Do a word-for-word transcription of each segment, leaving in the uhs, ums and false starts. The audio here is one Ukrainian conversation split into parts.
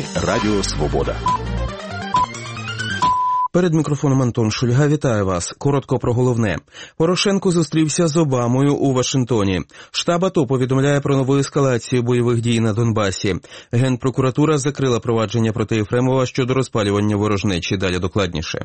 Новини Радіо Свобода. Перед мікрофоном Антон Шульга. Вітаю вас. Коротко про головне. Порошенко зустрівся з Обамою у Вашингтоні. Штаб АТО повідомляє про нову ескалацію бойових дій на Донбасі. Генпрокуратура закрила провадження проти Єфремова щодо розпалювання ворожнечі. Далі докладніше.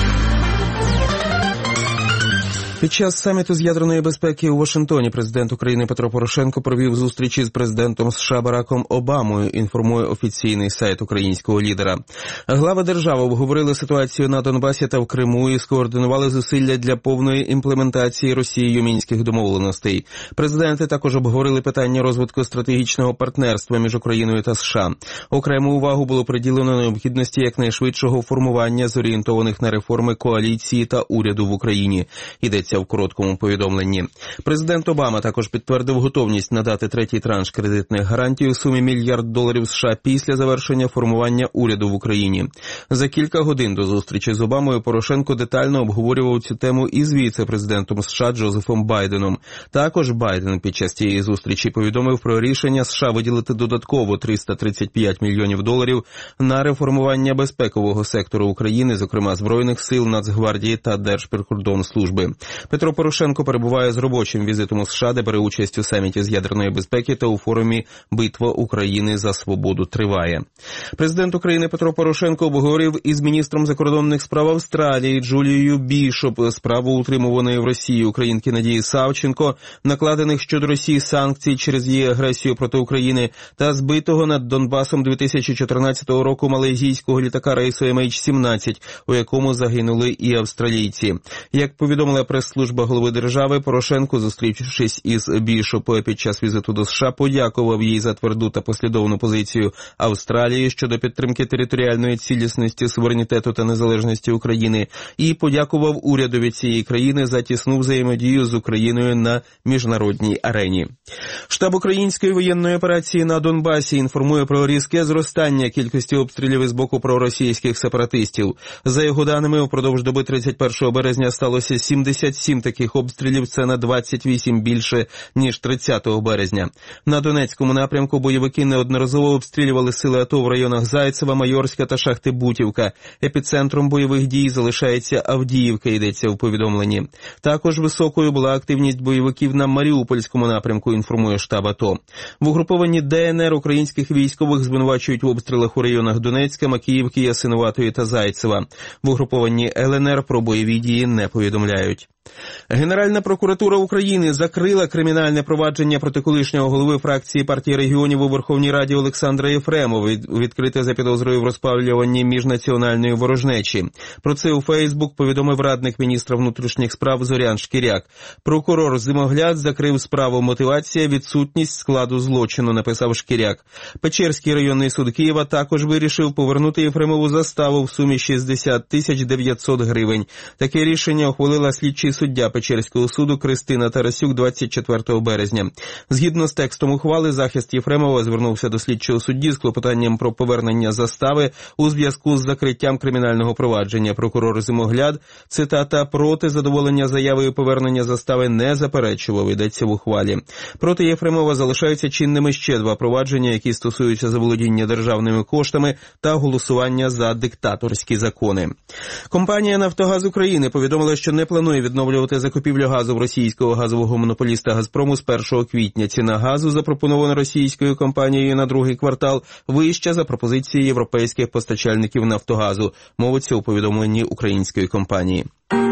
Під час саміту з ядерної безпеки у Вашингтоні президент України Петро Порошенко провів зустрічі з президентом США Бараком Обамою, інформує офіційний сайт українського лідера. Глави держави обговорили ситуацію на Донбасі та в Криму і скоординували зусилля для повної імплементації Росією мінських домовленостей. Президенти також обговорили питання розвитку стратегічного партнерства між Україною та США. Окрему увагу було приділено необхідності якнайшвидшого формування зорієнтованих на реформи коаліції та уряду в Україні. Йдеться в короткому повідомленні. Президент Обама також підтвердив готовність надати третій транш кредитних гарантій у сумі мільярд доларів США після завершення формування уряду в Україні. За кілька годин до зустрічі з Обамою Порошенко детально обговорював цю тему із віце-президентом США Джозефом Байденом. Також Байден під час цієї зустрічі повідомив про рішення США виділити додатково триста тридцять п'ять мільйонів доларів на реформування безпекового сектору України, зокрема Збройних сил, Нацгвардії та Держприкордонслужби. Петро Порошенко перебуває з робочим візитом у США, де бере участь у саміті з ядерної безпеки та у форумі «Битва України за свободу триває». Президент України Петро Порошенко обговорив із міністром закордонних справ Австралії Джулією Бішоп справу утримуваної в Росії українки Надії Савченко, накладених щодо Росії санкцій через її агресію проти України та збитого над Донбасом дві тисячі чотирнадцятого року малайзійського літака рейсу ем ейч сімнадцять, у якому загинули і австралійці. Як повідомила прес-служба голови держави, Порошенко, зустрівшись із Бішоп під час візиту до США, подякував їй за тверду та послідовну позицію Австралії щодо підтримки територіальної цілісності, суверенітету та незалежності України і подякував урядові цієї країни за тісну взаємодію з Україною на міжнародній арені. Штаб української воєнної операції на Донбасі інформує про різке зростання кількості обстрілів із боку проросійських сепаратистів. За його даними, упродовж доби тридцять першого березня сталося сімдесят сім таких обстрілів, це на двадцять вісім більше, ніж тридцятого березня. На Донецькому напрямку бойовики неодноразово обстрілювали сили АТО в районах Зайцева, Майорська та Шахти-Бутівка. Епіцентром бойових дій залишається Авдіївка, йдеться в повідомленні. Також високою була активність бойовиків на Маріупольському напрямку, інформує штаб АТО. В угрупованні Де Ен Ер українських військових звинувачують в обстрілах у районах Донецька, Макіївки, Ясинуватої та Зайцева. В угрупованні Ел Ен Ер про бойові дії не повідомляють. Генеральна прокуратура України закрила кримінальне провадження проти колишнього голови фракції партії регіонів у Верховній Раді Олександра Єфремова, відкрите за підозрою в розпалюванні міжнаціональної ворожнечі. Про це у Фейсбук повідомив радник міністра внутрішніх справ Зорян Шкіряк. Прокурор Зимогляд закрив справу «Мотивація, відсутність складу злочину», написав Шкіряк. Печерський районний суд Києва також вирішив повернути Єфремову заставу в сумі шістдесят тисяч дев'ятсот гривень. Таке рішення ухвалила слідчий суддя Печерського суду Кристина Тарасюк двадцять четвертого березня. Згідно з текстом ухвали, захист Єфремова звернувся до слідчого судді з клопотанням про повернення застави у зв'язку з закриттям кримінального провадження. Прокурор Зимогляд, цитата, проти задоволення заявою повернення застави не заперечував, йдеться в ухвалі. Проти Єфремова залишаються чинними ще два провадження, які стосуються заволодіння державними коштами та голосування за диктаторські закони. Компанія «Нафтогаз України» повідомила, що не планує відновлювати закупівлю газу в російського газового монополіста «Газпрому» з першого квітня. Ціна газу, запропонована російською компанією на другий квартал, вища за пропозиції європейських постачальників «Нафтогазу», мовиться у повідомленні української компанії.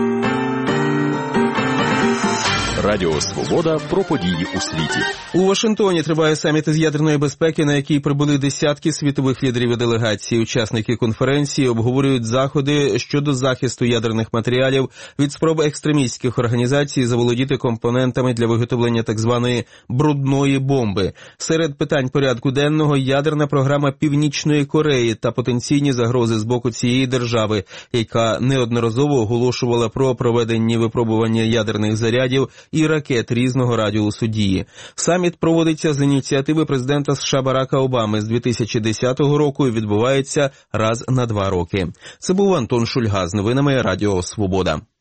Радіо Свобода про події у світі. У Вашингтоні триває саміт з ядерної безпеки, на який прибули десятки світових лідерів і делегацій. Учасники конференції обговорюють заходи щодо захисту ядерних матеріалів від спроб екстремістських організацій заволодіти компонентами для виготовлення так званої брудної бомби. Серед питань порядку денного – ядерна програма Північної Кореї та потенційні загрози з боку цієї держави, яка неодноразово оголошувала про проведення випробування ядерних зарядів і ракет різного радіусу дії. Саміт проводиться з ініціативи президента США Барака Обами з дві тисячі десятого року і відбувається раз на два роки. Це був Антон Шульга з новинами Радіо Свобода.